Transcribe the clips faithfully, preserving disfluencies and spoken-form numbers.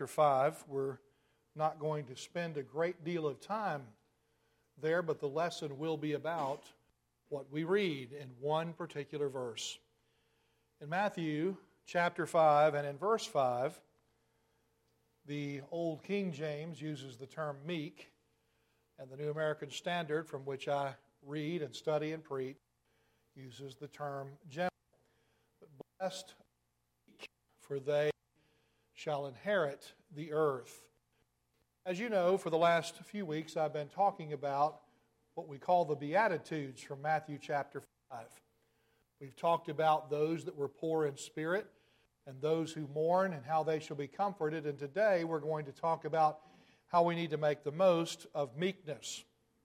five. We're not going to spend a great deal of time there, but the lesson will be about what we read in one particular verse. In Matthew chapter five and in verse five, the Old King James uses the term meek, and the New American Standard, from which I read and study and preach, uses the term gentle. But blessed are the meek, for they shall inherit the earth. As you know, for the last few weeks I've been talking about what we call the Beatitudes from Matthew chapter five. We've talked about those that were poor in spirit and those who mourn and how they shall be comforted. And today we're going to talk about how we need to make the most of meekness.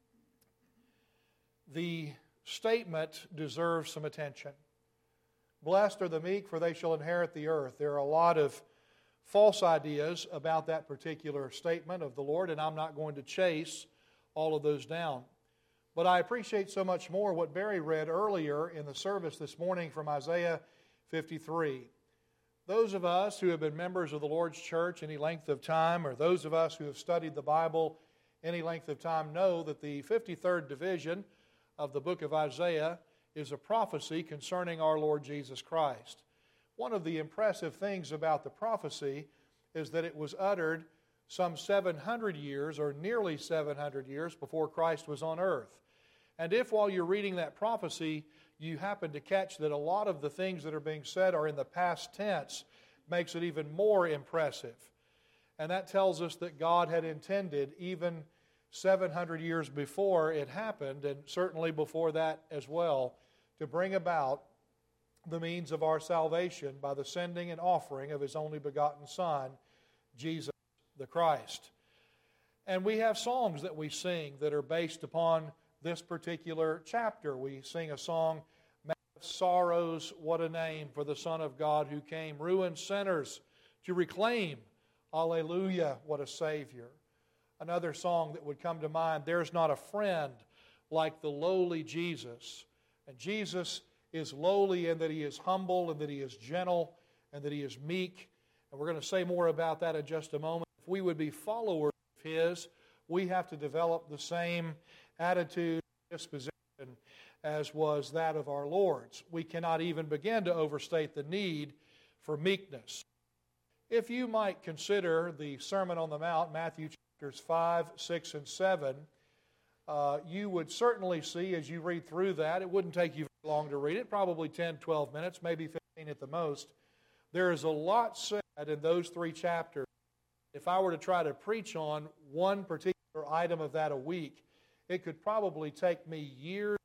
The statement deserves some attention. Blessed are the meek, for they shall inherit the earth. There are a lot of false ideas about that particular statement of the Lord, and I'm not going to chase all of those down. But I appreciate so much more what Barry read earlier in the service this morning from Isaiah fifty-three. Those of us who have been members of the Lord's church any length of time, or those of us who have studied the Bible any length of time, know that the fifty-third division of the book of Isaiah is a prophecy concerning our Lord Jesus Christ. One of the impressive things about the prophecy is that it was uttered some seven hundred years, or nearly seven hundred years, before Christ was on earth. And if while you're reading that prophecy, you happen to catch that a lot of the things that are being said are in the past tense, makes it even more impressive. And that tells us that God had intended, even seven hundred years before it happened, and certainly before that as well, to bring about the means of our salvation by the sending and offering of His only begotten Son, Jesus the Christ. And we have songs that we sing that are based upon this particular chapter. We sing a song, "Man of Sorrows, what a name for the Son of God who came, ruined sinners to reclaim. Alleluia, what a Savior." Another song that would come to mind, "There's not a friend like the lowly Jesus." And Jesus is lowly in that He is humble and that He is gentle and that He is meek. And we're going to say more about that in just a moment. If we would be followers of His, we have to develop the same attitude, disposition as was that of our Lord's. We cannot even begin to overstate the need for meekness. If you might consider the Sermon on the Mount, Matthew chapters five, six, and seven, uh, you would certainly see as you read through that, it wouldn't take you very long to read it, probably ten, twelve minutes, maybe fifteen at the most. There is a lot said in those three chapters. If I were to try to preach on one particular item of that a week, it could probably take me years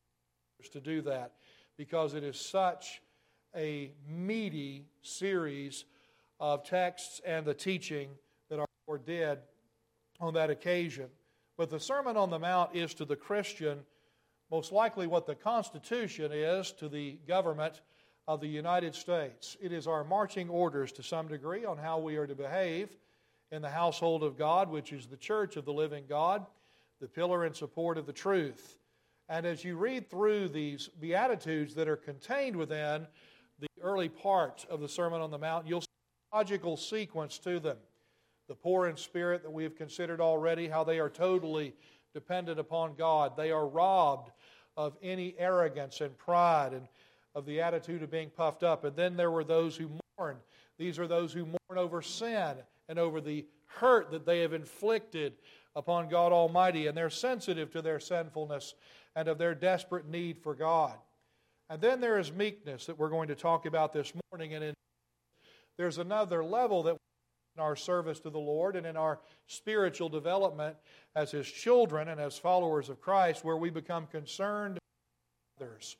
to do that, because it is such a meaty series of texts and the teaching that our Lord did on that occasion. But the Sermon on the Mount is to the Christian most likely what the Constitution is to the government of the United States. It is our marching orders to some degree on how we are to behave in the household of God, which is the church of the living God, the pillar and support of the truth. And as you read through these Beatitudes that are contained within the early part of the Sermon on the Mount, you'll see a logical sequence to them. The poor in spirit that we have considered already, how they are totally dependent upon God. They are robbed of any arrogance and pride and of the attitude of being puffed up. And then there were those who mourn. These are those who mourn over sin and over the hurt that they have inflicted upon God Almighty, and they're sensitive to their sinfulness and of their desperate need for God. And then there is meekness that we're going to talk about this morning, and in, there's another level that in our service to the Lord and in our spiritual development as His children and as followers of Christ, where we become concerned with others.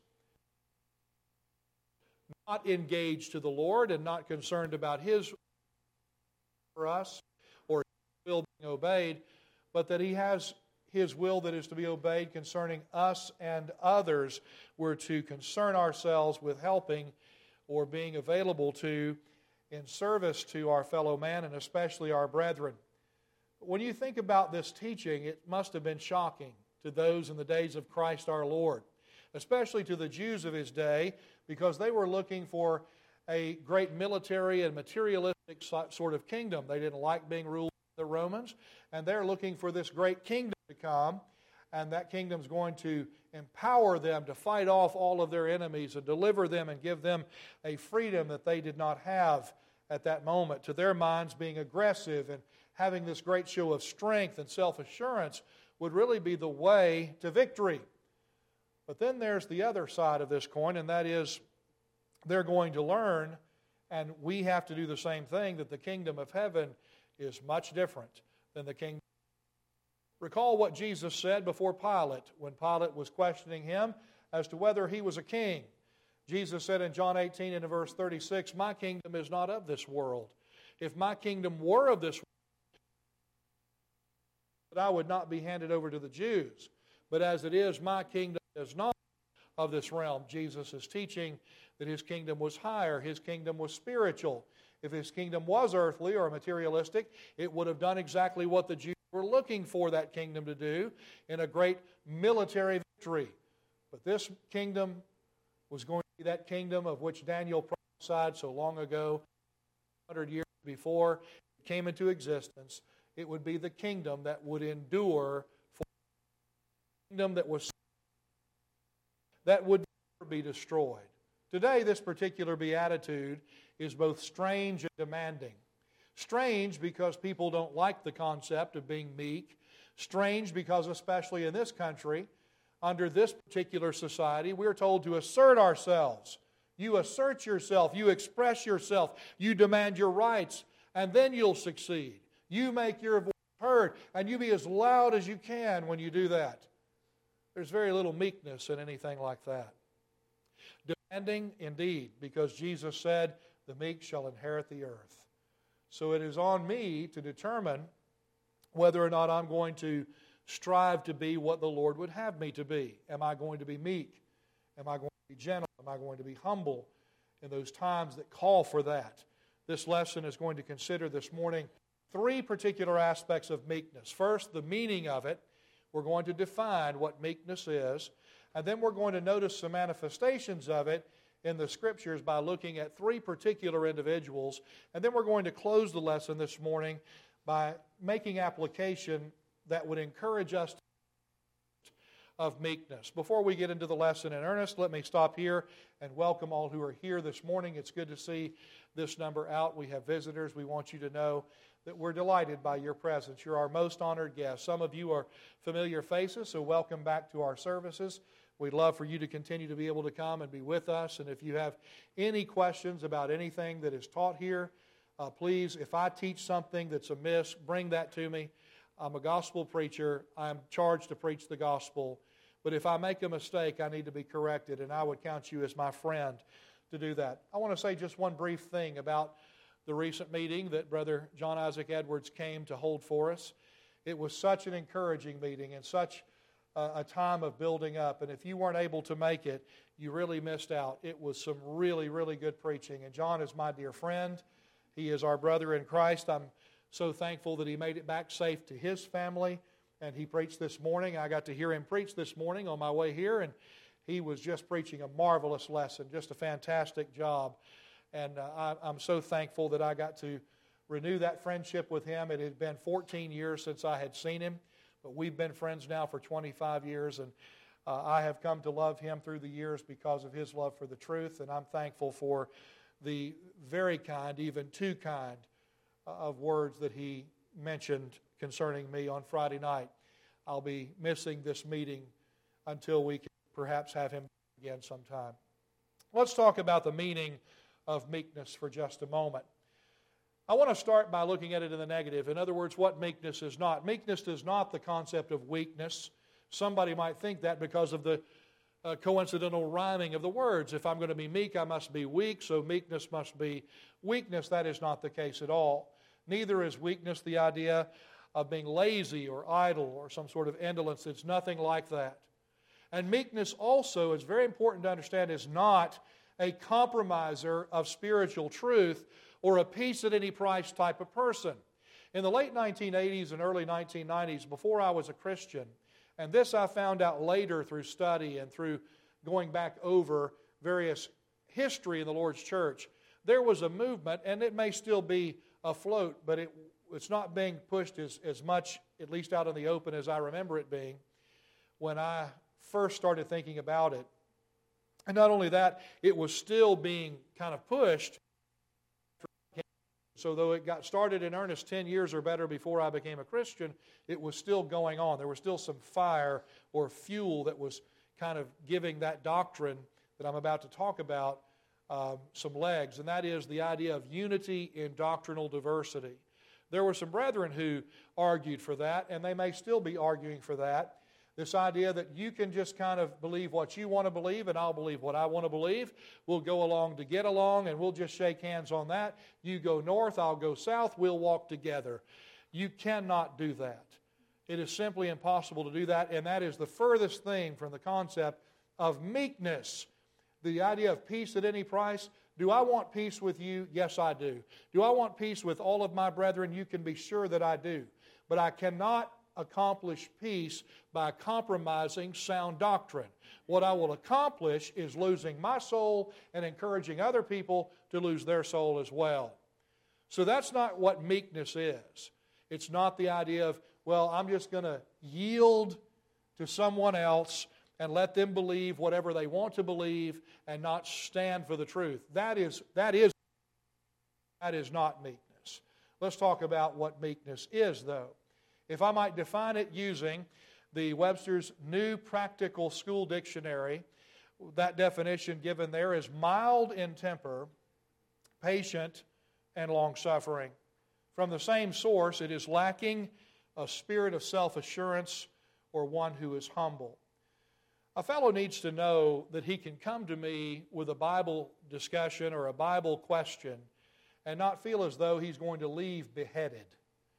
Not engaged to the Lord and not concerned about His for us or His will being obeyed, but that He has His will that is to be obeyed concerning us and others. We're to concern ourselves with helping or being available to in service to our fellow man and especially our brethren. When you think about this teaching, it must have been shocking to those in the days of Christ our Lord, especially to the Jews of His day, because they were looking for a great military and materialistic sort of kingdom. They didn't like being ruled by the Romans, and they're looking for this great kingdom to come, and that kingdom's going to empower them to fight off all of their enemies and deliver them and give them a freedom that they did not have at that moment. To their minds, being aggressive and having this great show of strength and self-assurance would really be the way to victory. But then there's the other side of this coin, and that is they're going to learn, and we have to do the same thing, that the kingdom of heaven is much different than the kingdom. Recall what Jesus said before Pilate, when Pilate was questioning him as to whether he was a king. Jesus said in John eighteen and in verse thirty-six, "My kingdom is not of this world. If my kingdom were of this world, I would not be handed over to the Jews. But as it is, my kingdom is not of this realm." Jesus is teaching that his kingdom was higher. His kingdom was spiritual. If his kingdom was earthly or materialistic, it would have done exactly what the Jews were looking for that kingdom to do in a great military victory. But this kingdom was going to be that kingdom of which Daniel prophesied so long ago, one hundred years before it came into existence. It would be the kingdom that would endure, for a kingdom that was that would never be destroyed. Today, this particular beatitude is both strange and demanding. Strange because people don't like the concept of being meek. Strange because, especially in this country, under this particular society, we're told to assert ourselves. You assert yourself, you express yourself, you demand your rights, and then you'll succeed. You make your voice heard, and you be as loud as you can when you do that. There's very little meekness in anything like that. Demanding, indeed, because Jesus said, "The meek shall inherit the earth." So it is on me to determine whether or not I'm going to strive to be what the Lord would have me to be. Am I going to be meek? Am I going to be gentle? Am I going to be humble in those times that call for that? This lesson is going to consider this morning three particular aspects of meekness. First, the meaning of it. We're going to define what meekness is, and then we're going to notice some manifestations of it in the Scriptures by looking at three particular individuals, and then we're going to close the lesson this morning by making application that would encourage us to of meekness. Before we get into the lesson in earnest, let me stop here and welcome all who are here this morning. It's good to see this number out. We have visitors. We want you to know that we're delighted by your presence. You're our most honored guests. Some of you are familiar faces, so welcome back to our services. We'd love for you to continue to be able to come and be with us. And if you have any questions about anything that is taught here, uh, please, if I teach something that's amiss, bring that to me. I'm a gospel preacher. I'm charged to preach the gospel. But if I make a mistake, I need to be corrected, and I would count you as my friend to do that. I want to say just one brief thing about the recent meeting that Brother John Isaac Edwards came to hold for us. It was such an encouraging meeting and such a, a time of building up. And if you weren't able to make it, you really missed out. It was some really, really good preaching. And John is my dear friend. He is our brother in Christ. I'm so thankful that he made it back safe to his family. And he preached this morning. I got to hear him preach this morning on my way here, and he was just preaching a marvelous lesson, just a fantastic job. And uh, I, I'm so thankful that I got to renew that friendship with him. It had been fourteen years since I had seen him, but we've been friends now for twenty-five years, and uh, I have come to love him through the years because of his love for the truth, and I'm thankful for the very kind, even too kind, uh, of words that he mentioned concerning me on Friday night. I'll be missing this meeting until we can perhaps have him again sometime. Let's talk about the meaning of meekness for just a moment. I want to start by looking at it in the negative. In other words, what meekness is not. Meekness is not the concept of weakness. Somebody might think that because of the uh, coincidental rhyming of the words. If I'm going to be meek, I must be weak, so meekness must be weakness. That is not the case at all. Neither is weakness the idea of being lazy or idle or some sort of indolence. It's nothing like that. And meekness also, it's very important to understand, is not a compromiser of spiritual truth or a peace at any price type of person. In the late nineteen eighties and early nineteen nineties, before I was a Christian, and this I found out later through study and through going back over various history in the Lord's church, there was a movement, and it may still be afloat, but it, it's not being pushed as, as much, at least out in the open, as I remember it being when I first started thinking about it. And not only that, it was still being kind of pushed. So though it got started in earnest ten years or better before I became a Christian, it was still going on. There was still some fire or fuel that was kind of giving that doctrine that I'm about to talk about um, some legs, and that is the idea of unity in doctrinal diversity. There were some brethren who argued for that, and they may still be arguing for that. This idea that you can just kind of believe what you want to believe and I'll believe what I want to believe. We'll go along to get along and we'll just shake hands on that. You go north, I'll go south, we'll walk together. You cannot do that. It is simply impossible to do that, and that is the furthest thing from the concept of meekness. The idea of peace at any price. Do I want peace with you? Yes, I do. Do I want peace with all of my brethren? You can be sure that I do. But I cannot accomplish peace by compromising sound doctrine. What I will accomplish is losing my soul and encouraging other people to lose their soul as well. So that's not what meekness is. It's not the idea of, well, I'm just going to yield to someone else and let them believe whatever they want to believe and not stand for the truth. That is, that is, that is not meekness. Let's talk about what meekness is, though. If I might define it using the Webster's New Practical School Dictionary, that definition given there is mild in temper, patient, and long-suffering. From the same source, it is lacking a spirit of self-assurance or one who is humble. A fellow needs to know that he can come to me with a Bible discussion or a Bible question and not feel as though he's going to leave beheaded.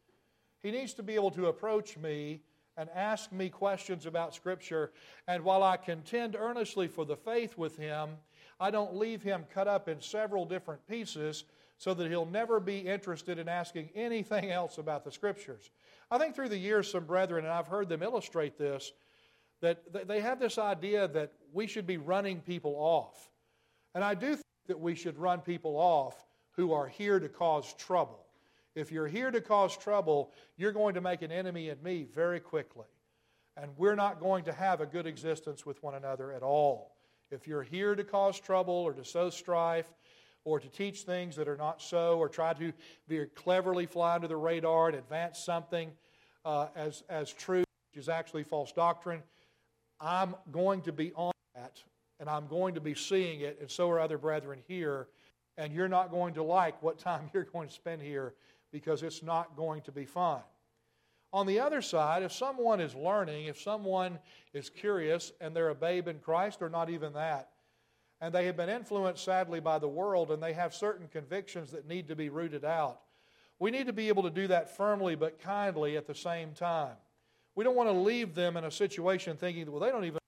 He needs to be able to approach me and ask me questions about Scripture, and while I contend earnestly for the faith with him, I don't leave him cut up in several different pieces so that he'll never be interested in asking anything else about the Scriptures. I think through the years some brethren, and I've heard them illustrate this, that they have this idea that we should be running people off. And I do think that we should run people off who are here to cause trouble. If you're here to cause trouble, you're going to make an enemy in me very quickly. And we're not going to have a good existence with one another at all. If you're here to cause trouble or to sow strife or to teach things that are not so or try to very cleverly fly under the radar and advance something uh, as, as true, which is actually false doctrine, I'm going to be on that, and I'm going to be seeing it, and so are other brethren here, and you're not going to like what time you're going to spend here because it's not going to be fun. On the other side, if someone is learning, if someone is curious, and they're a babe in Christ, or not even that, and they have been influenced, sadly, by the world, and they have certain convictions that need to be rooted out, we need to be able to do that firmly but kindly at the same time. We don't want to leave them in a situation thinking that, well, they don't even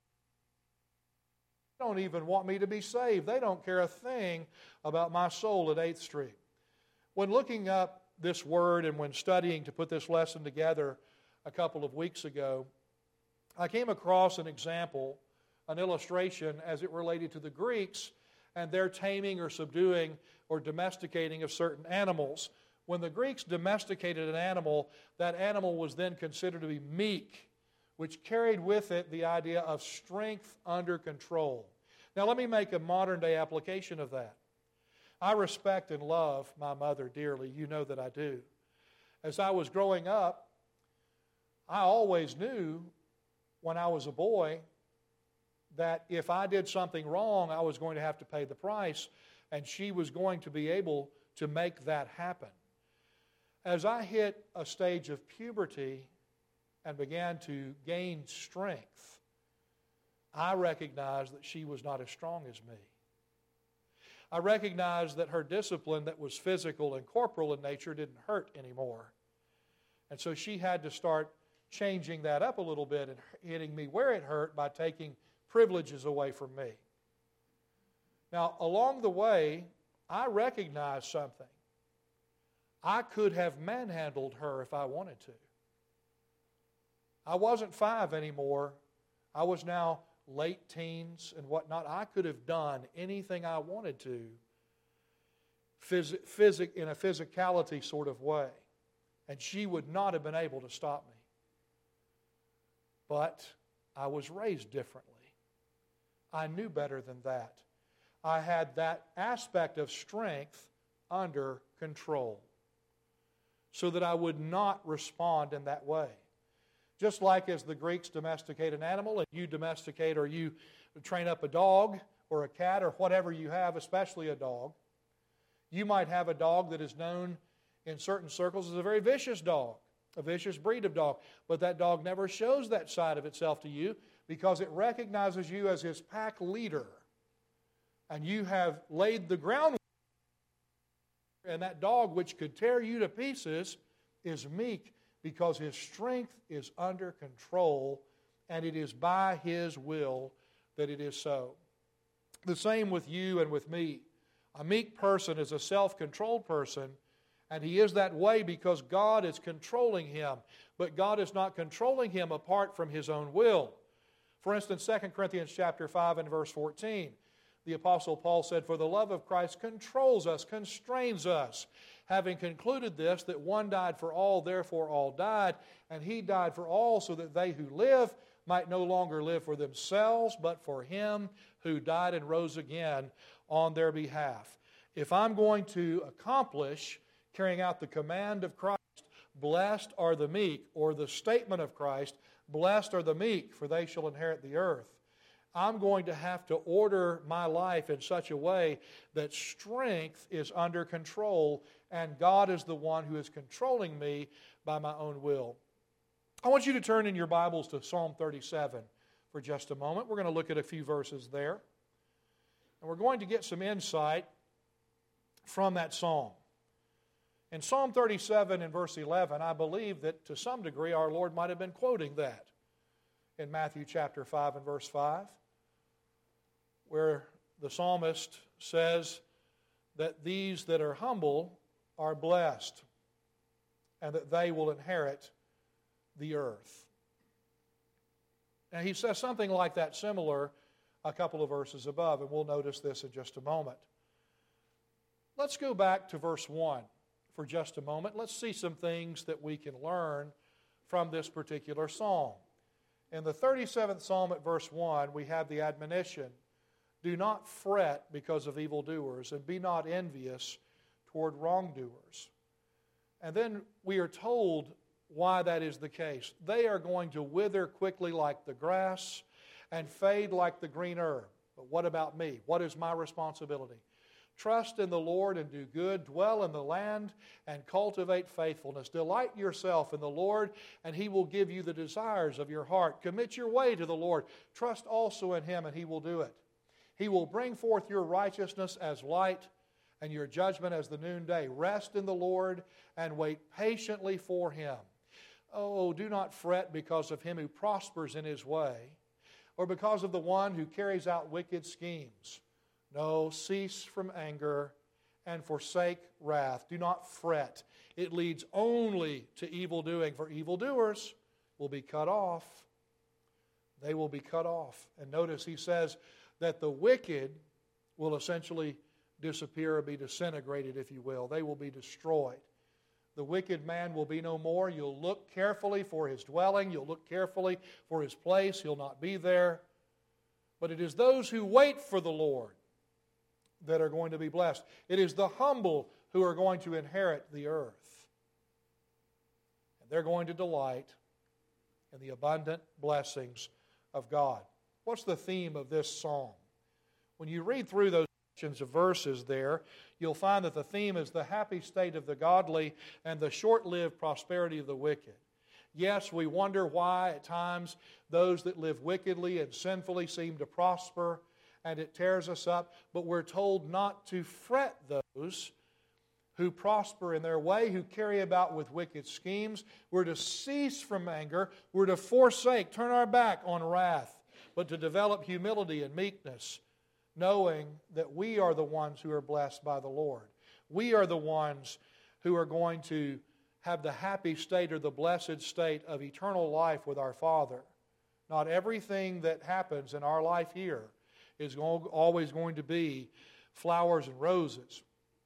they don't even want me to be saved. They don't care a thing about my soul at eighth Street. When looking up this word and when studying to put this lesson together a couple of weeks ago, I came across an example, an illustration as it related to the Greeks and their taming or subduing or domesticating of certain animals. When the Greeks domesticated an animal, that animal was then considered to be meek, which carried with it the idea of strength under control. Now let me make a modern day application of that. I respect and love my mother dearly. You know that I do. As I was growing up, I always knew when I was a boy that if I did something wrong, I was going to have to pay the price, and she was going to be able to make that happen. As I hit a stage of puberty and began to gain strength, I recognized that she was not as strong as me. I recognized that her discipline that was physical and corporal in nature didn't hurt anymore. And so she had to start changing that up a little bit and hitting me where it hurt by taking privileges away from me. Now, along the way, I recognized something. I could have manhandled her if I wanted to. I wasn't five anymore. I was now late teens and whatnot. I could have done anything I wanted to phys- physic, in a physicality sort of way. And she would not have been able to stop me. But I was raised differently. I knew better than that. I had that aspect of strength under control so that I would not respond in that way. Just like as the Greeks domesticate an animal, and you domesticate or you train up a dog or a cat or whatever you have, especially a dog, you might have a dog that is known in certain circles as a very vicious dog, a vicious breed of dog. But that dog never shows that side of itself to you because it recognizes you as his pack leader. And you have laid the groundwork. And that dog, which could tear you to pieces, is meek because his strength is under control, and it is by his will that it is so. The same with you and with me. A meek person is a self-controlled person, and he is that way because God is controlling him. But God is not controlling him apart from his own will. For instance, Second Corinthians chapter five and verse fourteen. The Apostle Paul said, "For the love of Christ controls us, constrains us, having concluded this, that one died for all, therefore all died, and he died for all, so that they who live might no longer live for themselves, but for him who died and rose again on their behalf." If I'm going to accomplish carrying out the command of Christ, blessed are the meek, or the statement of Christ, blessed are the meek, for they shall inherit the earth, I'm going to have to order my life in such a way that strength is under control and God is the one who is controlling me by my own will. I want you to turn in your Bibles to Psalm thirty-seven for just a moment. We're going to look at a few verses there. And we're going to get some insight from that psalm. In Psalm thirty-seven and verse eleven, I believe that to some degree our Lord might have been quoting that in Matthew chapter five and verse five, where the psalmist says that these that are humble are blessed and that they will inherit the earth. And he says something like that similar a couple of verses above, and we'll notice this in just a moment. Let's go back to verse one for just a moment. Let's see some things that we can learn from this particular psalm. In the thirty-seventh Psalm at verse one, we have the admonition, "Do not fret because of evildoers, and be not envious toward wrongdoers." And then we are told why that is the case. They are going to wither quickly like the grass and fade like the green herb. But what about me? What is my responsibility? Trust in the Lord and do good. Dwell in the land and cultivate faithfulness. Delight yourself in the Lord, and He will give you the desires of your heart. Commit your way to the Lord. Trust also in Him, and He will do it. He will bring forth your righteousness as light and your judgment as the noonday. Rest in the Lord and wait patiently for Him. Oh, do not fret because of him who prospers in his way, or because of the one who carries out wicked schemes. No, cease from anger and forsake wrath. Do not fret. It leads only to evil doing, for evildoers will be cut off. They will be cut off. And notice he says that the wicked will essentially disappear or be disintegrated, if you will. They will be destroyed. The wicked man will be no more. You'll look carefully for his dwelling. You'll look carefully for his place. He'll not be there. But it is those who wait for the Lord that are going to be blessed. It is the humble who are going to inherit the earth. And they're going to delight in the abundant blessings of God. What's the theme of this psalm? When you read through those sections of verses there, you'll find that the theme is the happy state of the godly and the short-lived prosperity of the wicked. Yes, we wonder why at times those that live wickedly and sinfully seem to prosper, and it tears us up, but we're told not to fret those who prosper in their way, who carry about with wicked schemes. We're to cease from anger. We're to forsake, turn our back on wrath, but to develop humility and meekness, knowing that we are the ones who are blessed by the Lord. We are the ones who are going to have the happy state or the blessed state of eternal life with our Father. Not everything that happens in our life here is always going to be flowers and roses.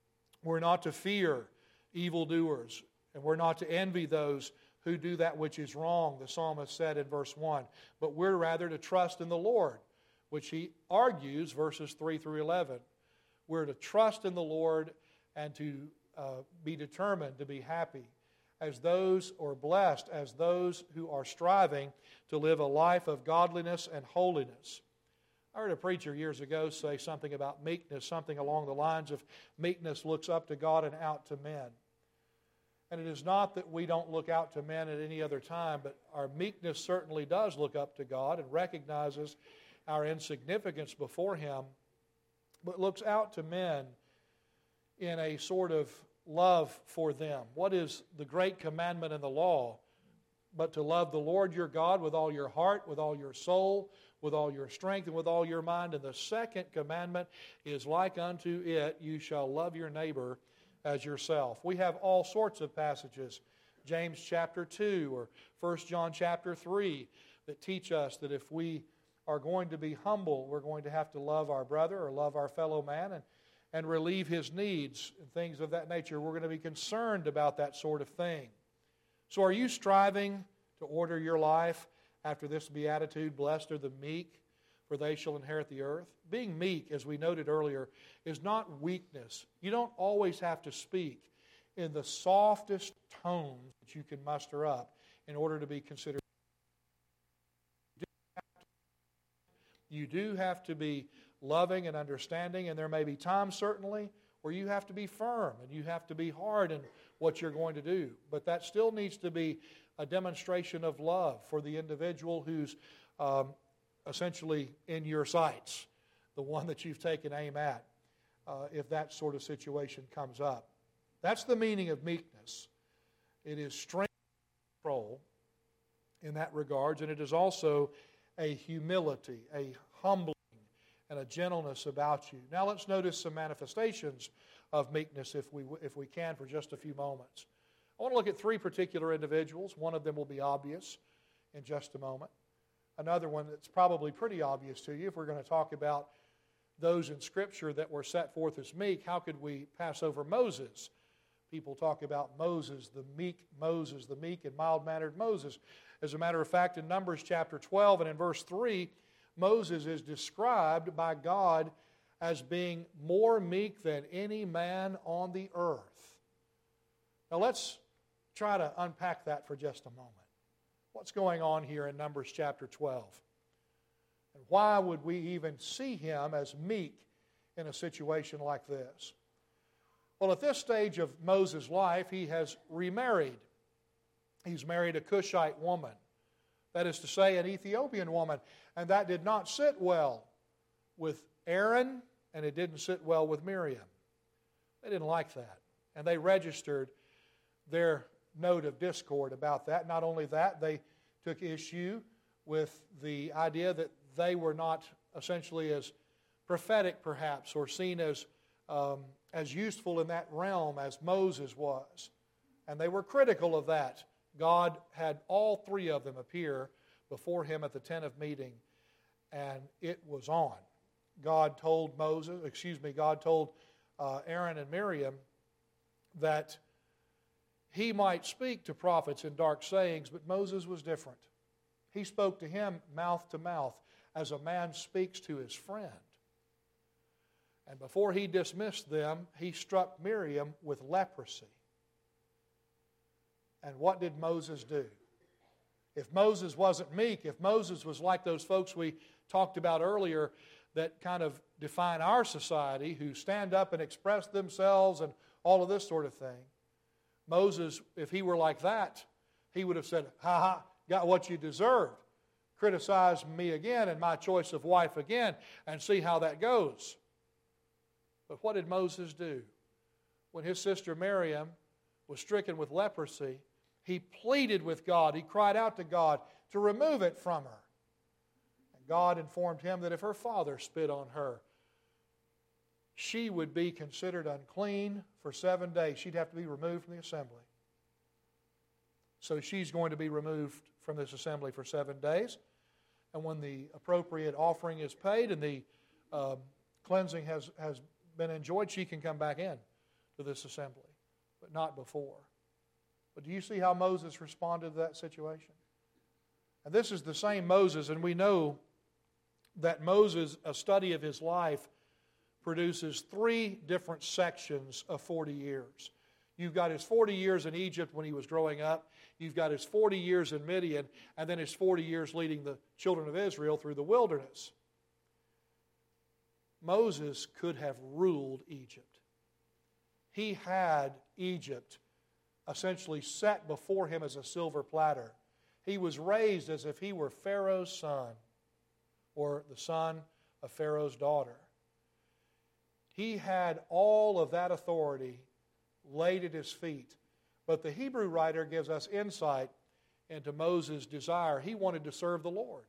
We're not to fear evildoers, and we're not to envy those who do that which is wrong, the psalmist said in verse one. But we're rather to trust in the Lord, which he argues, verses three through eleven. We're to trust in the Lord and to uh, be determined to be happy as those, or blessed as those who are striving to live a life of godliness and holiness. I heard a preacher years ago say something about meekness, something along the lines of meekness looks up to God and out to men. And it is not that we don't look out to men at any other time, but our meekness certainly does look up to God and recognizes our insignificance before Him, but looks out to men in a sort of love for them. What is the great commandment in the law? But to love the Lord your God with all your heart, with all your soul, with all your strength, and with all your mind. And the second commandment is like unto it, you shall love your neighbor as yourself. We have all sorts of passages, James chapter two or First John chapter three, that teach us that if we are going to be humble, we're going to have to love our brother or love our fellow man and, and relieve his needs and things of that nature. We're going to be concerned about that sort of thing. So are you striving to order your life after this beatitude, blessed are the meek, for they shall inherit the earth? Being meek, as we noted earlier, is not weakness. You don't always have to speak in the softest tones that you can muster up in order to be considered. You do have to be loving and understanding, and there may be times, certainly, where you have to be firm and you have to be hard in what you're going to do. But that still needs to be a demonstration of love for the individual who's um, essentially in your sights, the one that you've taken aim at, uh, if that sort of situation comes up. That's the meaning of meekness. It is strength and control in that regards, and it is also a humility, a humbling, and a gentleness about you. Now let's notice some manifestations of meekness if we, if we can for just a few moments. I want to look at three particular individuals. One of them will be obvious in just a moment. Another one that's probably pretty obvious to you, if we're going to talk about those in Scripture that were set forth as meek, how could we pass over Moses? People talk about Moses, the meek Moses, the meek and mild-mannered Moses. As a matter of fact, in Numbers chapter twelve and in verse three, Moses is described by God as being more meek than any man on the earth. Now let's try to unpack that for just a moment. What's going on here in Numbers chapter twelve? And why would we even see him as meek in a situation like this? Well, at this stage of Moses' life, he has remarried. He's married a Cushite woman. That is to say, an Ethiopian woman. And that did not sit well with Aaron, and it didn't sit well with Miriam. They didn't like that. And they registered their note of discord about that. Not only that, they took issue with the idea that they were not essentially as prophetic, perhaps, or seen as, um, as useful in that realm as Moses was. And they were critical of that. God had all three of them appear before him at the tent of meeting, and it was on. God told Moses, excuse me, God told uh, Aaron and Miriam that he might speak to prophets in dark sayings, but Moses was different. He spoke to him mouth to mouth as a man speaks to his friend. And before he dismissed them, he struck Miriam with leprosy. And what did Moses do? If Moses wasn't meek, if Moses was like those folks we talked about earlier that kind of define our society, who stand up and express themselves and all of this sort of thing, Moses, if he were like that, he would have said, ha ha, got what you deserved. Criticize me again and my choice of wife again and see how that goes. But what did Moses do? When his sister Miriam was stricken with leprosy, he pleaded with God. He cried out to God to remove it from her. And God informed him that if her father spit on her, she would be considered unclean for seven days. She'd have to be removed from the assembly. So she's going to be removed from this assembly for seven days. And when the appropriate offering is paid and the um, cleansing has, has been enjoyed, she can come back in to this assembly, but not before. But do you see how Moses responded to that situation? And this is the same Moses, and we know that Moses, a study of his life, produces three different sections of forty years. You've got his forty years in Egypt when he was growing up. You've got his forty years in Midian, and then his forty years leading the children of Israel through the wilderness. Moses could have ruled Egypt. He had Egypt essentially set before him as a silver platter. He was raised as if he were Pharaoh's son, or the son of Pharaoh's daughter. He had all of that authority laid at his feet. But the Hebrew writer gives us insight into Moses' desire. He wanted to serve the Lord.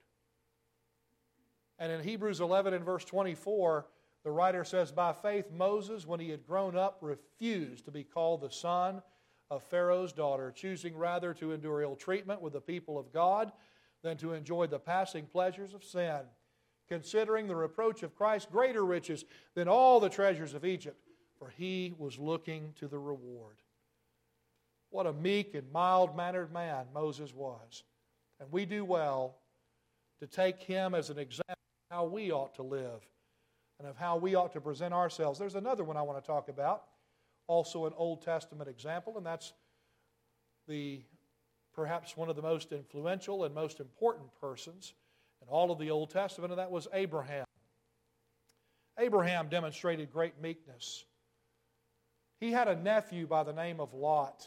And in Hebrews eleven and verse twenty-four, the writer says, by faith Moses, when he had grown up, refused to be called the son of Pharaoh's daughter, choosing rather to endure ill treatment with the people of God than to enjoy the passing pleasures of sin, considering the reproach of Christ greater riches than all the treasures of Egypt, for he was looking to the reward. What a meek and mild-mannered man Moses was. And we do well to take him as an example of how we ought to live and of how we ought to present ourselves. There's another one I want to talk about, also an Old Testament example, and that's the perhaps one of the most influential and most important persons in all of the Old Testament, and that was Abraham. Abraham demonstrated great meekness. He had a nephew by the name of Lot.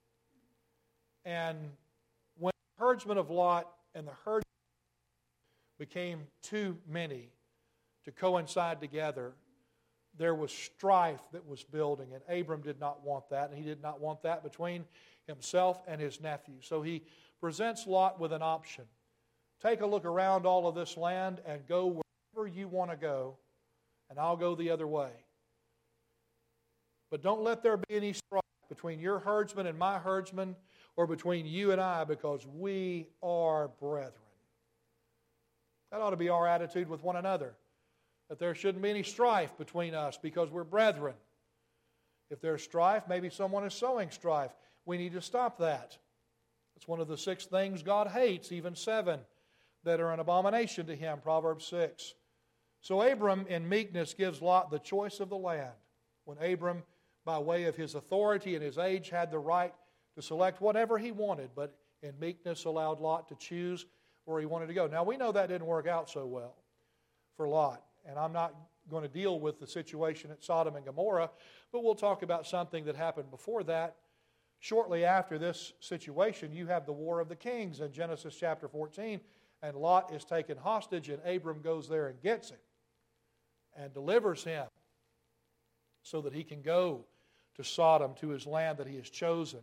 And when the herdsmen of Lot and the herd became too many to coincide together, there was strife that was building, and Abram did not want that, and he did not want that between himself and his nephew. So he presents Lot with an option. Take a look around all of this land and go wherever you want to go, and I'll go the other way. But don't let there be any strife between your herdsmen and my herdsmen, or between you and I, because we are brethren. That ought to be our attitude with one another, that there shouldn't be any strife between us because we're brethren. If there's strife, maybe someone is sowing strife. We need to stop that. It's one of the six things God hates, even seven, that are an abomination to him, Proverbs six. So Abram, in meekness, gives Lot the choice of the land. When Abram, by way of his authority and his age, had the right to select whatever he wanted, but in meekness allowed Lot to choose where he wanted to go. Now, we know that didn't work out so well for Lot, and I'm not going to deal with the situation at Sodom and Gomorrah, but we'll talk about something that happened before that. Shortly after this situation, you have the War of the Kings in Genesis chapter fourteen, and Lot is taken hostage, and Abram goes there and gets him and delivers him so that he can go to Sodom, to his land that he has chosen.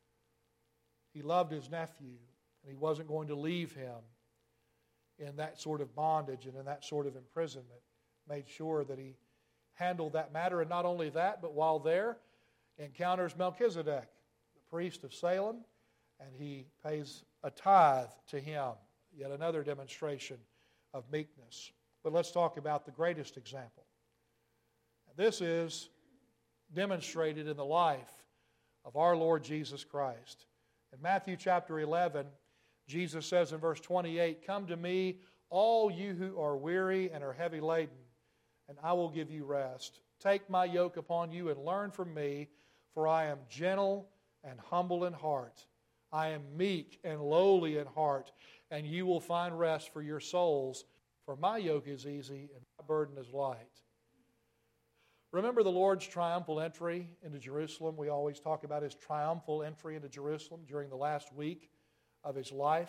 He loved his nephew, and he wasn't going to leave him in that sort of bondage and in that sort of imprisonment. Made sure that he handled that matter, and not only that, but while there, encounters Melchizedek, the priest of Salem, and he pays a tithe to him. Yet another demonstration of meekness. But let's talk about the greatest example. This is demonstrated in the life of our Lord Jesus Christ. In Matthew chapter eleven, Jesus says in verse twenty-eight, "Come to me, all you who are weary and are heavy laden, and I will give you rest. Take my yoke upon you and learn from me, for I am gentle and humble in heart. I am meek and lowly in heart, and you will find rest for your souls. For my yoke is easy and my burden is light." Remember the Lord's triumphal entry into Jerusalem? We always talk about his triumphal entry into Jerusalem during the last week of his life.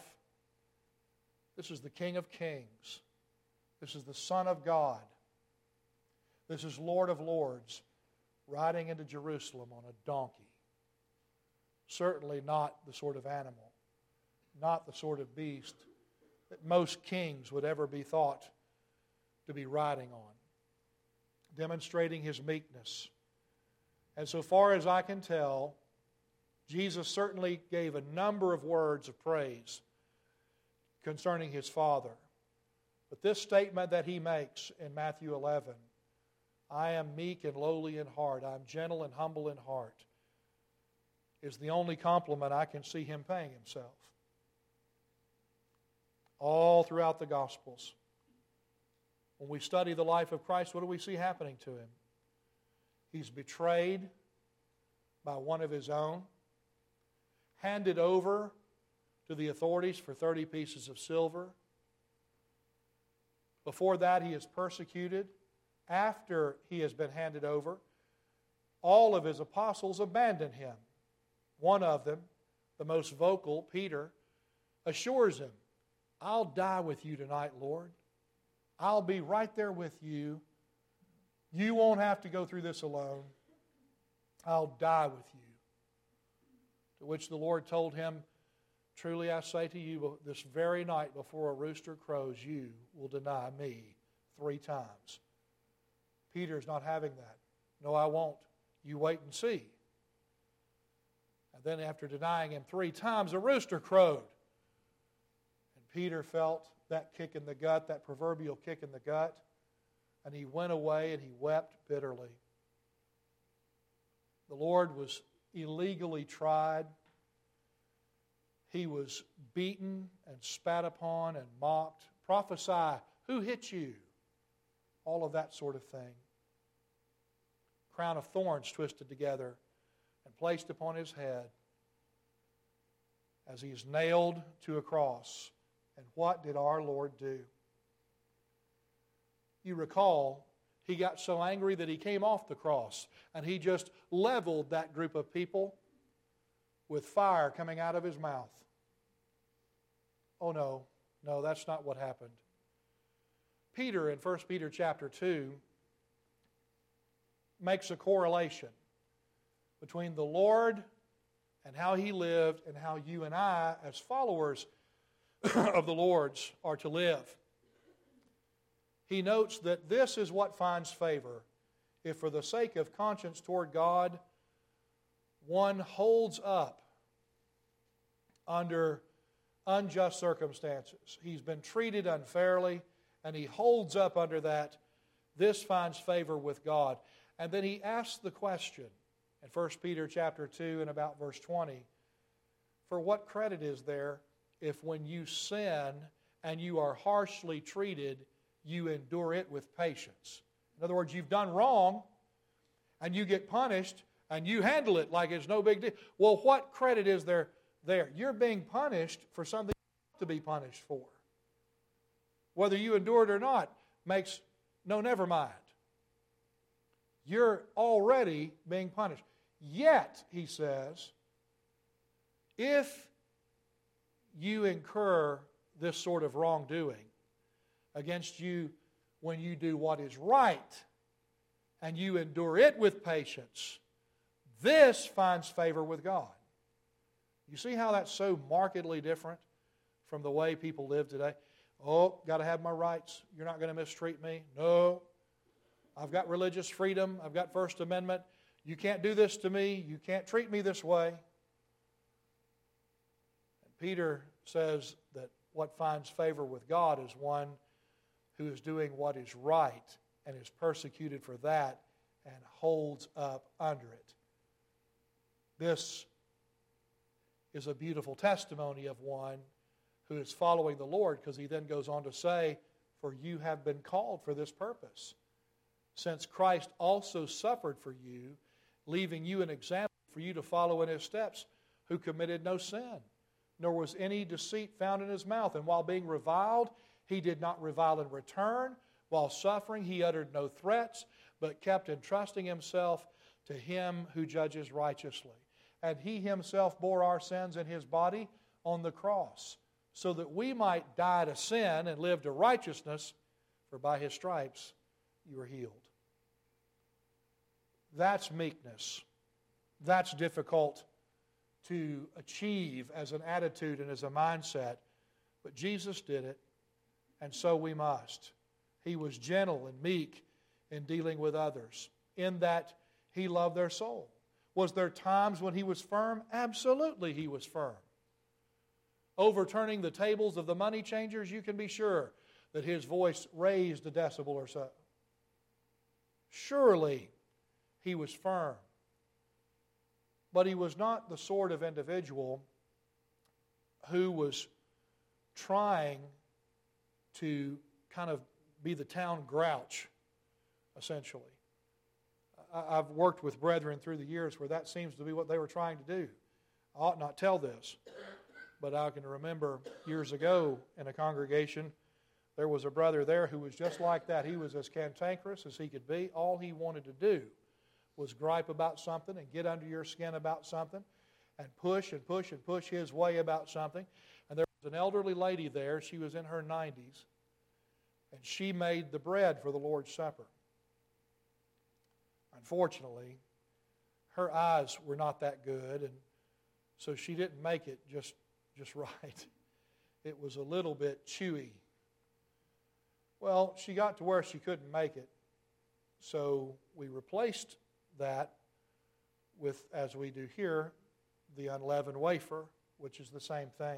This is the King of Kings. This is the Son of God. This is Lord of Lords riding into Jerusalem on a donkey. Certainly not the sort of animal, not the sort of beast that most kings would ever be thought to be riding on, demonstrating his meekness. And so far as I can tell, Jesus certainly gave a number of words of praise concerning his Father. But this statement that he makes in Matthew eleven I am meek and lowly in heart. I am gentle and humble in heart, is the only compliment I can see him paying himself. All throughout the Gospels, when we study the life of Christ, what do we see happening to him? He's betrayed by one of his own, handed over to the authorities for thirty pieces of silver. Before that, he is persecuted. After he has been handed over, all of his apostles abandon him. One of them, the most vocal, Peter, assures him, I'll die with you tonight, Lord. I'll be right there with you. You won't have to go through this alone. I'll die with you. To which the Lord told him, truly I say to you, this very night before a rooster crows, you will deny me three times. Peter's not having that. No, I won't. You wait and see. And then after denying him three times, a rooster crowed. And Peter felt that kick in the gut, that proverbial kick in the gut, and he went away and he wept bitterly. The Lord was illegally tried. He was beaten and spat upon and mocked. Prophesy, who hit you? All of that sort of thing. Crown of thorns twisted together and placed upon his head as he is nailed to a cross. And what did our Lord do? You recall, he got so angry that he came off the cross and he just leveled that group of people with fire coming out of his mouth. Oh no, no, that's not what happened. Peter in First Peter chapter two makes a correlation between the Lord and how he lived and how you and I, as followers of the Lord's, are to live. He notes that this is what finds favor if for the sake of conscience toward God, one holds up under unjust circumstances. He's been treated unfairly, and he holds up under that. This finds favor with God. And then he asks the question in First Peter chapter two and about verse twenty, for what credit is there if when you sin and you are harshly treated, you endure it with patience? In other words, you've done wrong and you get punished and you handle it like it's no big deal. Well, what credit is there there? You're being punished for something you ought to be punished for. Whether you endure it or not makes no, never mind. You're already being punished. Yet, he says, if you incur this sort of wrongdoing against you when you do what is right and you endure it with patience, this finds favor with God. You see how that's so markedly different from the way people live today? Oh, got to have my rights. You're not going to mistreat me. No. I've got religious freedom. I've got First Amendment. You can't do this to me. You can't treat me this way. And Peter says that what finds favor with God is one who is doing what is right and is persecuted for that and holds up under it. This is a beautiful testimony of one who is following the Lord, because he then goes on to say, for you have been called for this purpose, since Christ also suffered for you, leaving you an example for you to follow in his steps, who committed no sin, nor was any deceit found in his mouth. And while being reviled, he did not revile in return. While suffering, he uttered no threats, but kept entrusting himself to him who judges righteously. And he himself bore our sins in his body on the cross, so that we might die to sin and live to righteousness, for by his stripes you are healed. That's meekness. That's difficult to achieve as an attitude and as a mindset. But Jesus did it, and so we must. He was gentle and meek in dealing with others, in that he loved their soul. Was there times when he was firm? Absolutely he was firm. Overturning the tables of the money changers, you can be sure that his voice raised a decibel or so. Surely he was firm. But he was not the sort of individual who was trying to kind of be the town grouch, essentially. I've worked with brethren through the years where that seems to be what they were trying to do. I ought not tell this, but I can remember years ago in a congregation, there was a brother there who was just like that. He was as cantankerous as he could be. All he wanted to do was gripe about something and get under your skin about something and push and push and push his way about something. And there was an elderly lady there. She was in her nineties, and she made the bread for the Lord's Supper. Unfortunately, her eyes were not that good, and so she didn't make it just, just right. It was a little bit chewy. Well, she got to where she couldn't make it, so we replaced that with, as we do here, the unleavened wafer, which is the same thing.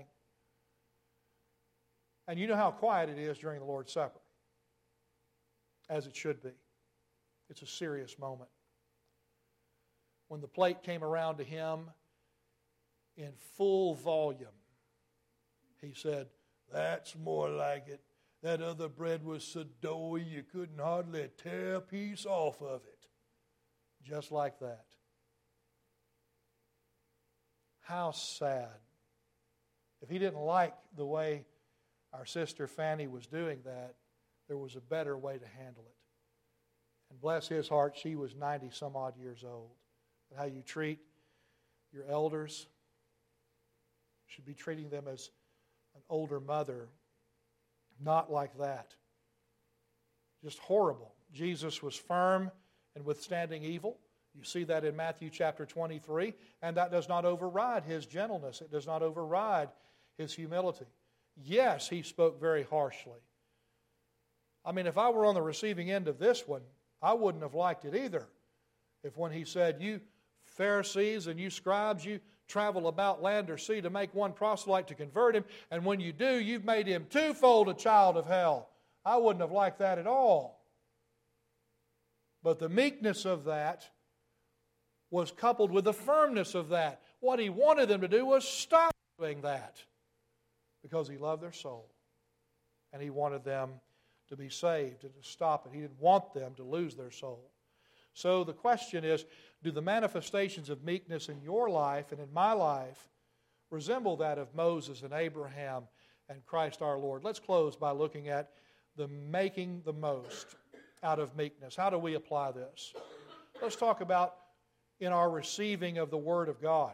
And you know how quiet it is during the Lord's Supper, as it should be. It's a serious moment. When the plate came around to him in full volume, he said, "That's more like it. That other bread was so doughy you couldn't hardly tear a piece off of it." Just like that. How sad. If he didn't like the way our sister Fanny was doing that, there was a better way to handle it. And bless his heart, she was ninety some odd years old. But how you treat your elders, should be treating them as an older mother, not like that. Just horrible. Jesus was firm in withstanding evil. You see that in Matthew chapter twenty-three, and that does not override his gentleness. It does not override his humility. Yes, he spoke very harshly. I mean, if I were on the receiving end of this one, I wouldn't have liked it either. If when he said, "You Pharisees and you scribes, you travel about land or sea to make one proselyte to convert him, and when you do, you've made him twofold a child of hell." I wouldn't have liked that at all. But the meekness of that was coupled with the firmness of that. What he wanted them to do was stop doing that, because he loved their soul. And he wanted them to be saved and to stop it. He didn't want them to lose their soul. So the question is, do the manifestations of meekness in your life and in my life resemble that of Moses and Abraham and Christ our Lord? Let's close by looking at the making the most out of meekness. How do we apply this? Let's talk about in our receiving of the Word of God.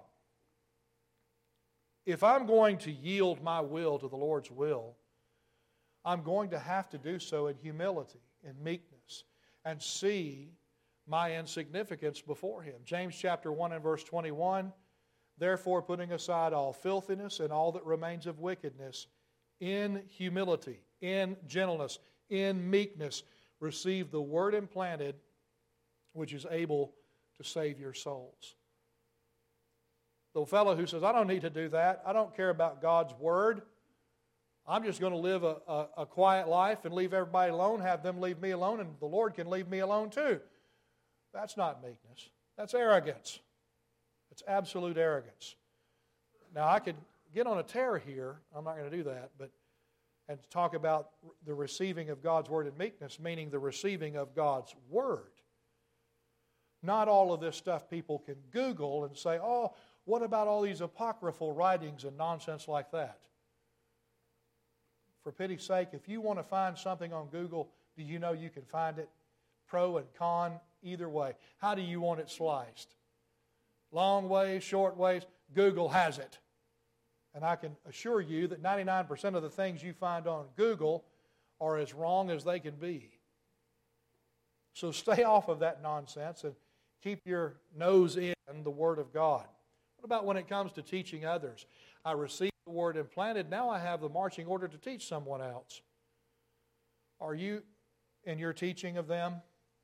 If I'm going to yield my will to the Lord's will, I'm going to have to do so in humility, in meekness, and see my insignificance before Him. James chapter one and verse twenty-one, "Therefore, putting aside all filthiness and all that remains of wickedness, in humility, in gentleness, in meekness, receive the word implanted, which is able to save your souls." The fellow who says, "I don't need to do that. I don't care about God's word. I'm just going to live a, a, a quiet life and leave everybody alone, have them leave me alone, and the Lord can leave me alone too." That's not meekness. That's arrogance. It's absolute arrogance. Now, I could get on a tear here. I'm not going to do that, but and talk about the receiving of God's word in meekness, meaning the receiving of God's word. Not all of this stuff people can Google and say, "Oh, what about all these apocryphal writings and nonsense like that?" For pity's sake, if you want to find something on Google, do you know you can find it? Pro and con, either way. How do you want it sliced? Long ways, short ways, Google has it. And I can assure you that ninety-nine percent of the things you find on Google are as wrong as they can be. So stay off of that nonsense and keep your nose in the Word of God. What about when it comes to teaching others? I received the Word implanted, now I have the marching order to teach someone else. Are you, in your teaching of them,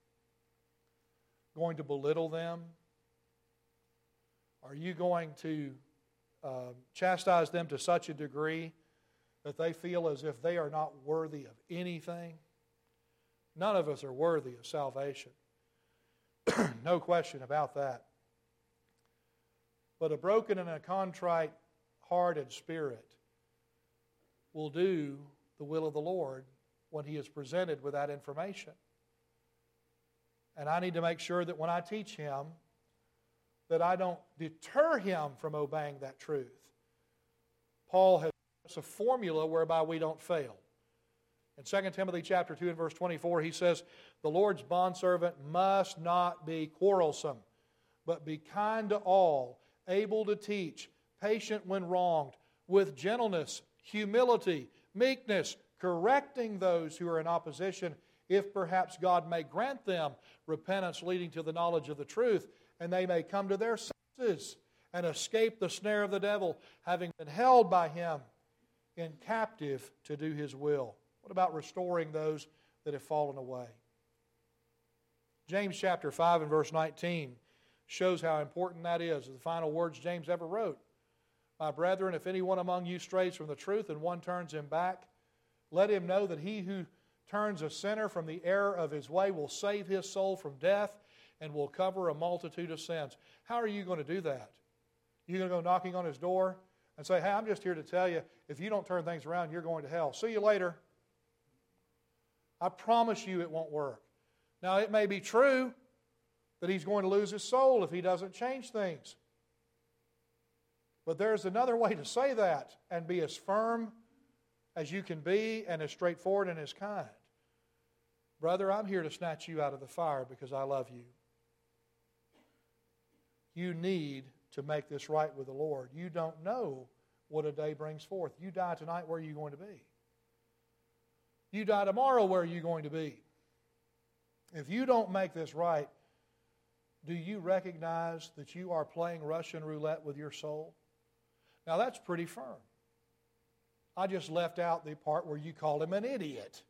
going to belittle them? Are you going to uh, chastise them to such a degree that they feel as if they are not worthy of anything? None of us are worthy of salvation. No question about that. But a broken and a contrite heart and spirit will do the will of the Lord when He is presented with that information. And I need to make sure that when I teach him, that I don't deter him from obeying that truth. Paul has a formula whereby we don't fail. In Second Timothy chapter two and verse twenty-four, he says, "The Lord's bondservant must not be quarrelsome, but be kind to all, able to teach, patient when wronged, with gentleness, humility, meekness, correcting those who are in opposition, if perhaps God may grant them repentance leading to the knowledge of the truth, and they may come to their senses and escape the snare of the devil, having been held by him in captive to do his will." What about restoring those that have fallen away? James chapter five and verse nineteen shows how important that is. The final words James ever wrote. "My brethren, if anyone among you strays from the truth and one turns him back, let him know that he who turns a sinner from the error of his way will save his soul from death and will cover a multitude of sins." How are you going to do that? You're going to go knocking on his door and say, "Hey, I'm just here to tell you, if you don't turn things around, you're going to hell. See you later." I promise you it won't work. Now, it may be true that he's going to lose his soul if he doesn't change things. But there's another way to say that and be as firm as you can be and as straightforward and as kind. "Brother, I'm here to snatch you out of the fire because I love you. You need to make this right with the Lord. You don't know what a day brings forth. You die tonight, where are you going to be? You die tomorrow, where are you going to be? If you don't make this right, do you recognize that you are playing Russian roulette with your soul?" Now that's pretty firm. I just left out the part where you call him an idiot,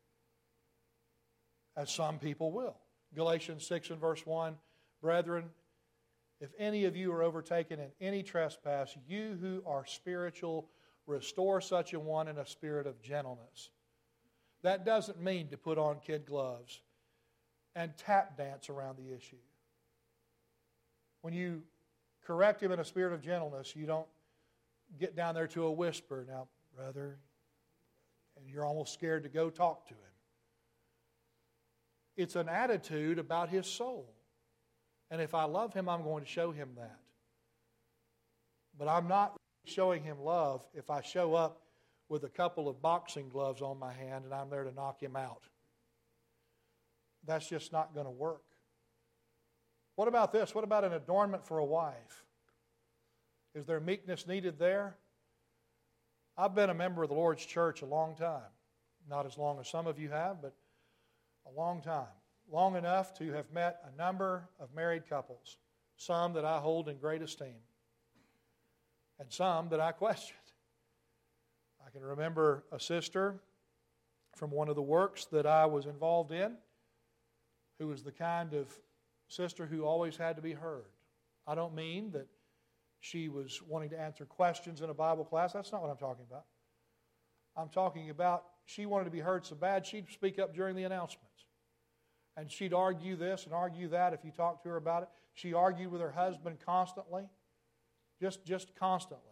as some people will. Galatians six and verse one, "Brethren, if any of you are overtaken in any trespass, you who are spiritual, restore such a one in a spirit of gentleness." That doesn't mean to put on kid gloves and tap dance around the issue. When you correct him in a spirit of gentleness, you don't get down there to a whisper, "Now, brother," and you're almost scared to go talk to him. It's an attitude about his soul. And if I love him, I'm going to show him that. But I'm not showing him love if I show up with a couple of boxing gloves on my hand and I'm there to knock him out. That's just not going to work. What about this? What about an adornment for a wife? Is there meekness needed there? I've been a member of the Lord's church a long time. Not as long as some of you have, but a long time. Long enough to have met a number of married couples, some that I hold in great esteem, and some that I question. I can remember a sister from one of the works that I was involved in who was the kind of sister who always had to be heard. I don't mean that she was wanting to answer questions in a Bible class. That's not what I'm talking about. I'm talking about she wanted to be heard so bad she'd speak up during the announcements. And she'd argue this and argue that if you talk to her about it. She argued with her husband constantly, just, just constantly.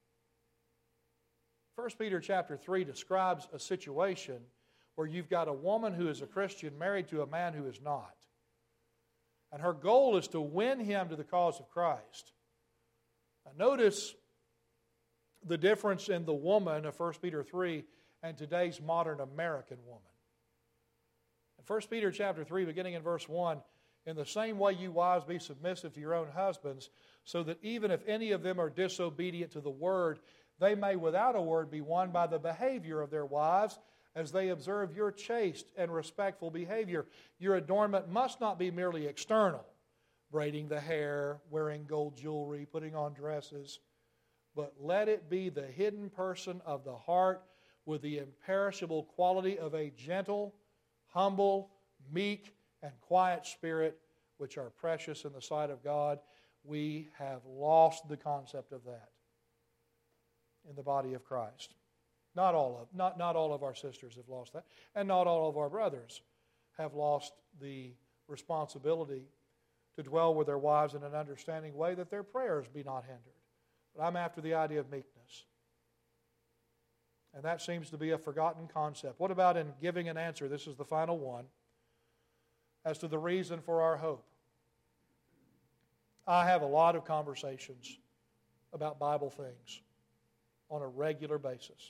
First Peter chapter three describes a situation where you've got a woman who is a Christian married to a man who is not. And her goal is to win him to the cause of Christ. Now notice the difference in the woman of First Peter three and today's modern American woman. In First Peter chapter three, beginning in verse one, "In the same way you wives be submissive to your own husbands, so that even if any of them are disobedient to the word, they may without a word be won by the behavior of their wives, as they observe your chaste and respectful behavior. Your adornment must not be merely external, braiding the hair, wearing gold jewelry, putting on dresses, but let it be the hidden person of the heart with the imperishable quality of a gentle, humble, meek, and quiet spirit, which are precious in the sight of God." We have lost the concept of that in the body of Christ. Not all of, not, not all of our sisters have lost that, and not all of our brothers have lost the responsibility to dwell with their wives in an understanding way, that their prayers be not hindered. But I'm after the idea of meekness. And that seems to be a forgotten concept. What about in giving an answer? This is the final one. As to the reason for our hope. I have a lot of conversations about Bible things on a regular basis.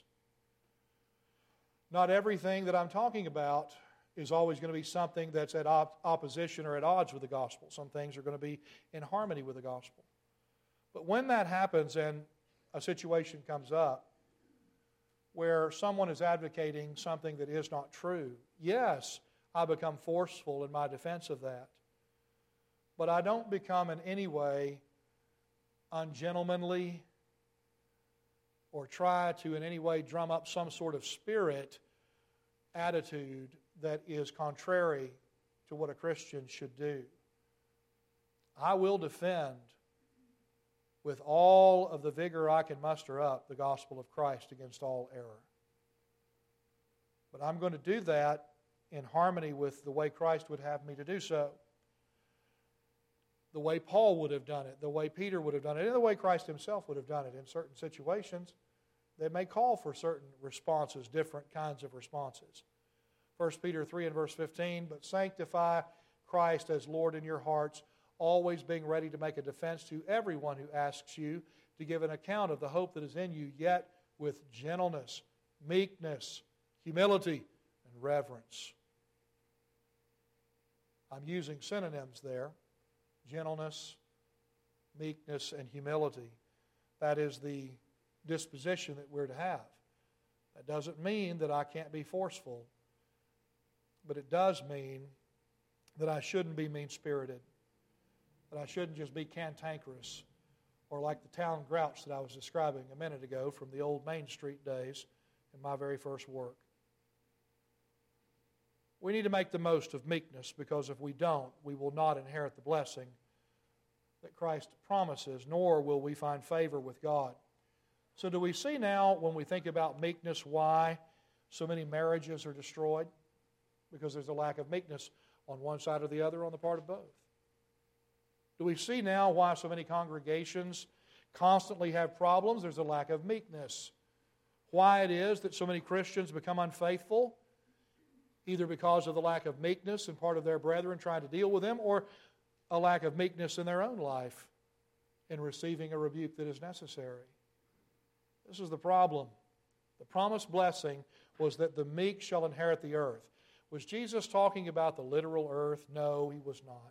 Not everything that I'm talking about is always going to be something that's at op- opposition or at odds with the gospel. Some things are going to be in harmony with the gospel. But when that happens and a situation comes up where someone is advocating something that is not true, yes, I become forceful in my defense of that. But I don't become in any way ungentlemanly or try to in any way drum up some sort of spirit attitude that is contrary to what a Christian should do. I will defend with all of the vigor I can muster up the gospel of Christ against all error. But I'm going to do that in harmony with the way Christ would have me to do so. The way Paul would have done it, the way Peter would have done it, and the way Christ himself would have done it in certain situations. They may call for certain responses, different kinds of responses. First Peter three and verse fifteen, but sanctify Christ as Lord in your hearts, always being ready to make a defense to everyone who asks you to give an account of the hope that is in you, yet with gentleness, meekness, humility, and reverence. I'm using synonyms there. Gentleness, meekness, and humility. That is the disposition that we're to have. That doesn't mean that I can't be forceful, but it does mean that I shouldn't be mean-spirited, that I shouldn't just be cantankerous, or like the town grouch that I was describing a minute ago from the old Main Street days in my very first work. We need to make the most of meekness, because if we don't, we will not inherit the blessing that Christ promises, nor will we find favor with God. So do we see now, when we think about meekness, why so many marriages are destroyed? Because there's a lack of meekness on one side or the other, on the part of both. Do we see now why so many congregations constantly have problems? There's a lack of meekness. Why it is that so many Christians become unfaithful? Either because of the lack of meekness in part of their brethren trying to deal with them, or a lack of meekness in their own life in receiving a rebuke that is necessary. This is the problem. The promised blessing was that the meek shall inherit the earth. Was Jesus talking about the literal earth? No, he was not.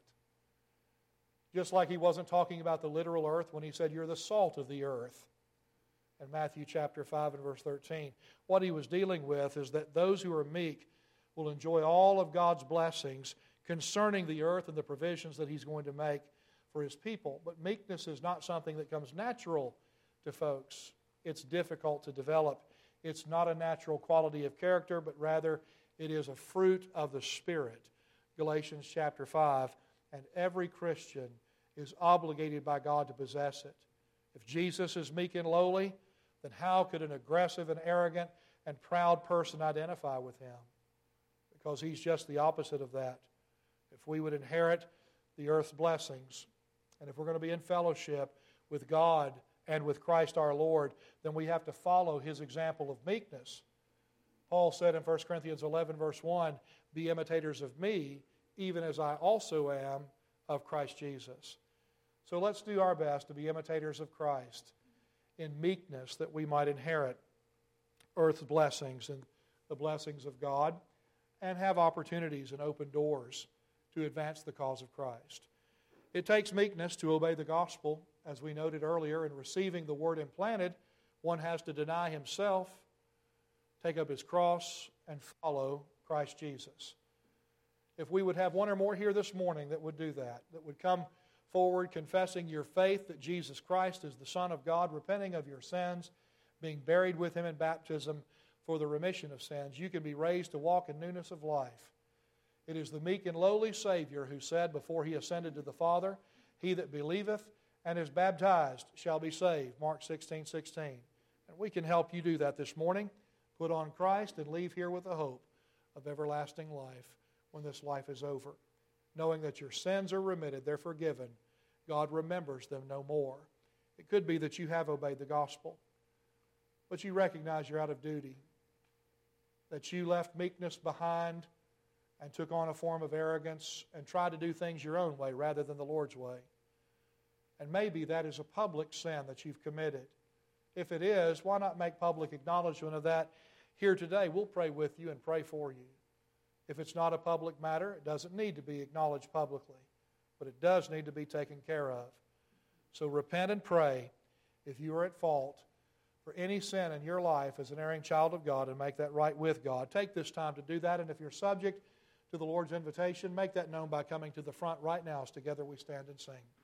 Just like he wasn't talking about the literal earth when he said, you're the salt of the earth in Matthew chapter five and verse thirteen. What he was dealing with is that those who are meek will enjoy all of God's blessings concerning the earth and the provisions that he's going to make for his people. But meekness is not something that comes natural to folks. It's difficult to develop. It's not a natural quality of character, but rather it is a fruit of the Spirit. Galatians chapter five. And every Christian is obligated by God to possess it. If Jesus is meek and lowly, then how could an aggressive and arrogant and proud person identify with him? Because he's just the opposite of that. If we would inherit the earth's blessings, and if we're going to be in fellowship with God and with Christ our Lord, then we have to follow his example of meekness. Paul said in First Corinthians eleven, verse one, be imitators of me, even as I also am of Christ Jesus. So let's do our best to be imitators of Christ in meekness, that we might inherit earth's blessings and the blessings of God, and have opportunities and open doors to advance the cause of Christ. It takes meekness to obey the gospel. As we noted earlier, in receiving the word implanted, one has to deny himself, take up his cross, and follow Christ Jesus. If we would have one or more here this morning that would do that, that would come forward confessing your faith that Jesus Christ is the Son of God, repenting of your sins, being buried with him in baptism for the remission of sins, you can be raised to walk in newness of life. It is the meek and lowly Savior who said before he ascended to the Father, he that believeth and is baptized shall be saved, Mark sixteen sixteen. And we can help you do that this morning. Put on Christ and leave here with the hope of everlasting life when this life is over. knowing that your sins are remitted, they're forgiven. God remembers them no more. It could be that you have obeyed the gospel, but you recognize you're out of duty, that you left meekness behind and took on a form of arrogance and tried to do things your own way rather than the Lord's way. And maybe that is a public sin that you've committed. If it is, why not make public acknowledgement of that here today? We'll pray with you and pray for you. If it's not a public matter, it doesn't need to be acknowledged publicly, but it does need to be taken care of. So repent and pray if you are at fault for any sin in your life as an erring child of God and make that right with God. Take this time to do that, and if you're subject to the Lord's invitation, make that known by coming to the front right now as together we stand and sing.